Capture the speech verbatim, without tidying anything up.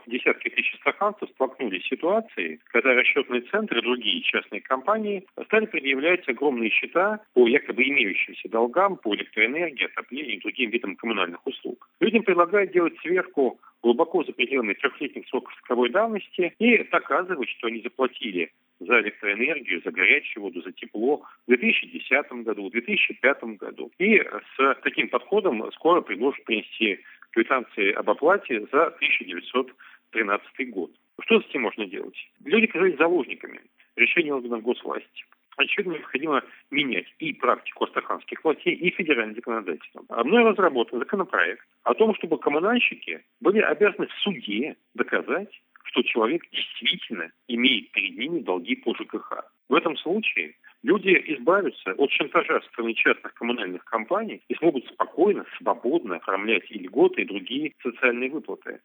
десятки тысяч астраханцев столкнулись с ситуацией, когда расчетные центры и другие частные компании стали предъявлять огромные счета по якобы имеющимся долгам по электроэнергии, отоплению и другим видам коммунальных услуг. Людям предлагают делать сверку глубоко за пределами трехлетних сроков исковой давности и доказывать, что они заплатили за электроэнергию, за горячую воду, за тепло в две тысячи десятом году, в две тысячи пятом году. И с таким подходом скоро предложат принести квитанции об оплате за тысяча девятьсот тринадцатый год. Что с этим можно делать? Люди оказались заложниками решения органов госвласти. Очевидно, необходимо менять и практику астраханских властей, и федеральное законодательство. Мной разработан законопроект о том, чтобы коммунальщики были обязаны в суде доказать, что человек действительно имеет перед ними долги по ЖКХ. В этом случае люди избавятся от шантажа со стороны частных коммунальных компаний и смогут спокойно, свободно оформлять и льготы, и другие социальные выплаты.